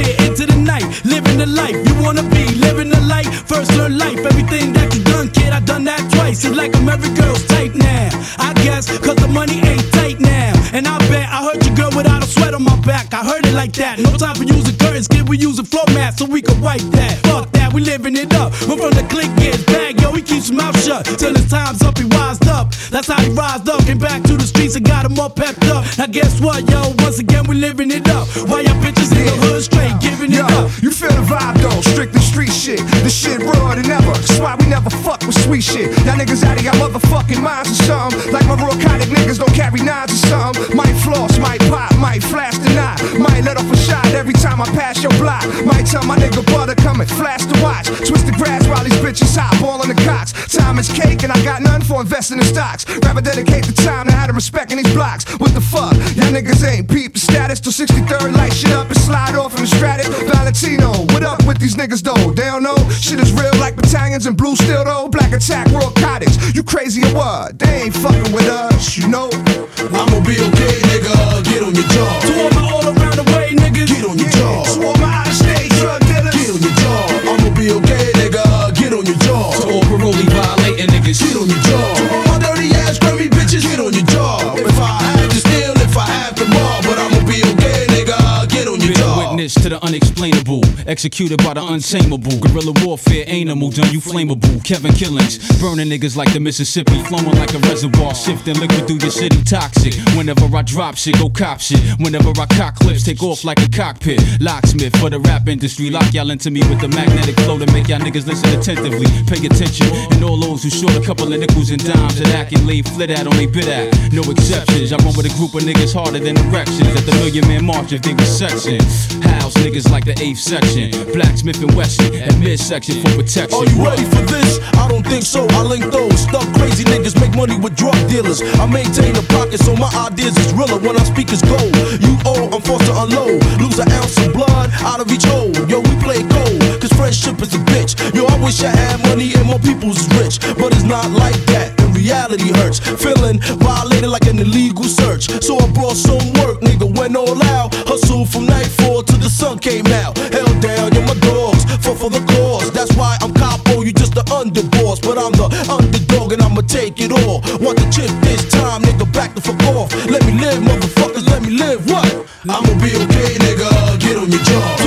here into the night, living the life you wanna be, living the life. First learn life, everything that you done, kid, I done that twice. It's like I'm every girl's type now, I guess, cause the money ain't tight now. And I bet I heard your girl without a sweat on my back. I heard it like that. No time for using curtains, kid, we using floor mats so we can wipe that. Fuck that, we living it up. When from the click gets back, yo, he keeps his mouth shut till his time's up, he wised up. That's how he rised up, came back to the streets and got him all pepped up. Now guess what, yo, once again we living it up. Why y'all bitches in the hood straight giving it up? You feel the vibe though, strictly street shit. This shit rawer than ever, that's why we never fuck with sweet shit. Y'all niggas out of your motherfucking minds or something. Like my narcotic niggas don't carry knives or something. Might floss, might pop, might flash the knot. Might let off a shot every time I pass your block. Might tell my nigga butter come and flash the watch. Twist the grass while these bitches hop, all on the cots. Time is cake and I got none for investing in stocks. Rather dedicate the time to how to respect in these blocks. What the fuck? Y'all niggas ain't peep the status till 63rd, light shit up and slide off in the Stratus. Valentino, what up with these niggas though? They don't know shit is real like battalions and blue steel though. Black attack, raw cottage. You crazy or what? They ain't fucking with us, you know. I'ma be okay, nigga. Get on your job. To all my all around the way niggas, Get on your job. To all my out of state drug dealers, Get on your job. I'ma be okay, nigga. Get on your job. To all parolee violating niggas, Get on your job. To all my dirty ass grimy bitches, get on your job. If I have to steal, if I have to mob, but I'ma be okay, nigga. Get on your been a job. witness to the unexplainable, executed by the untamable. Guerrilla warfare, animal, done you flammable. Kevin Killings, burning niggas like the Mississippi, flowing like a reservoir, shifting liquid through your city, toxic. Whenever I drop shit, go cop shit. Whenever I cock clips, take off like a cockpit. Locksmith for the rap industry, lock y'all into me with the magnetic flow to make y'all niggas listen attentively. Pay attention, and all those who short a couple of nickels and dimes that accolade flit at on they bid at. No exceptions, I run with a group of niggas harder than erections at the Million Man March if they was sexing. House niggas like the 8th section, Blacksmith and Wesson at midsection for protection. Are you ready for this? I don't think so. I link those stuck crazy niggas make money with drug dealers. I maintain a pocket so my ideas is realer. When I speak is gold. You owe, I'm forced to unload. Lose an ounce of blood out of each hole. Yo, we play cold, cause friendship is a bitch. Yo, I wish I had money and more people's rich, but it's not like that. And reality hurts. Feeling violated like an illegal search. So I brought some work, nigga, went all out. Hustle from nightfall till the sun came out. Held down, you're my dogs, fought for the cause. That's why I'm capo, you just the underboss. But I'm the underdog and I'ma take it all. Want the chip this time, nigga, back the fuck off. Let me live, motherfuckers, let me live, what? I'ma be okay, nigga, get on your job.